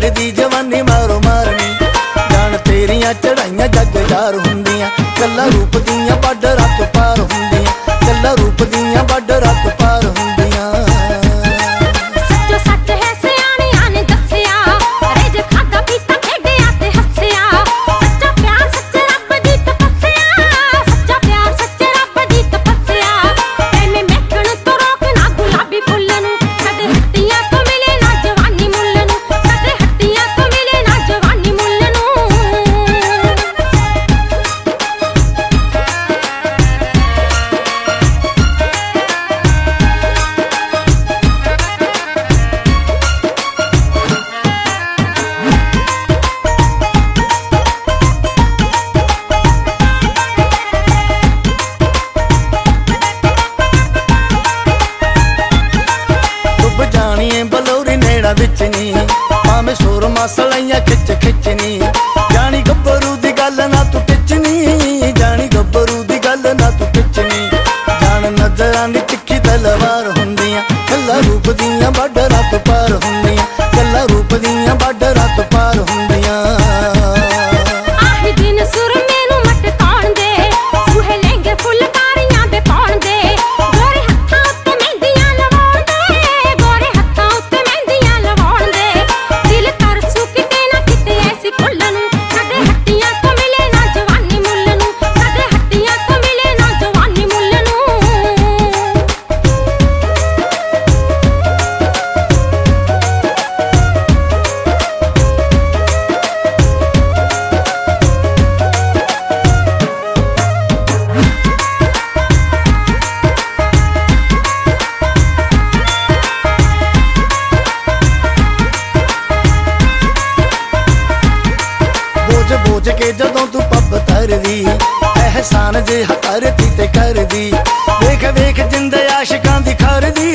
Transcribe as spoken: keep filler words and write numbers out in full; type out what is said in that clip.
दी जवानी मारो मारनी जान तेरियां चढ़ाइयां जग जार हुंदियां कल्ला रूप दियां बाडरां तो पार हुंदियां कल्ला रूप दियां बाडरां तो पार हुंदियां। भावें शोर मासलाइयां खिच खिचनी जानी गब्बरू दी गल ना तू टिचनी जानी गब्बरू दी गल ना तू टिचनी जान नजरां दी तिक्खी तलवार हुंदियां कल्ला रूप दियां बाडरां तो पार हुंदियां कल्ला रूप दियां बाडरां तो पार हुंदियां। बोझ के जदों तू पब तरदी एहसान जे हरती ते करदी वेख वेख जिंद आशिकां दी खरदी